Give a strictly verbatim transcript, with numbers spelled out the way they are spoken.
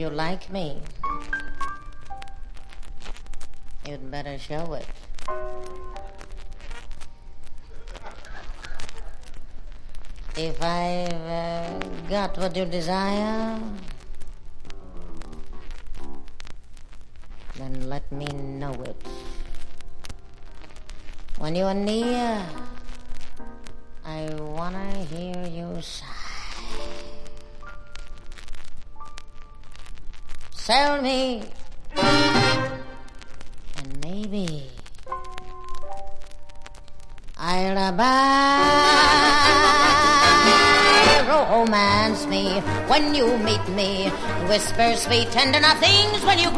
you like me, you'd better show it. If I've uh, got what you desire, then let me know it. When you are near, I wanna hear you sigh. Sell me, and maybe I'll buy. Romance me when you meet me. Whisper sweet tender nothings when you